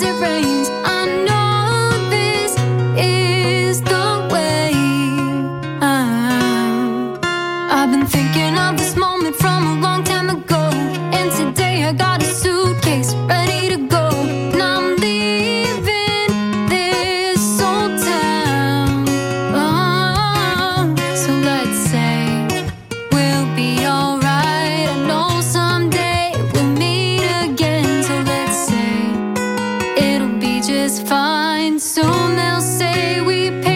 it rains. I know this is the way. I've been thinking of this moment from a long time ago, and today I got a suitcase ready to go. And I'm leaving this old town. Oh, so let's say we'll be alright. I know someday we'll meet again. So let's say it'll be just fine. Soon they'll say we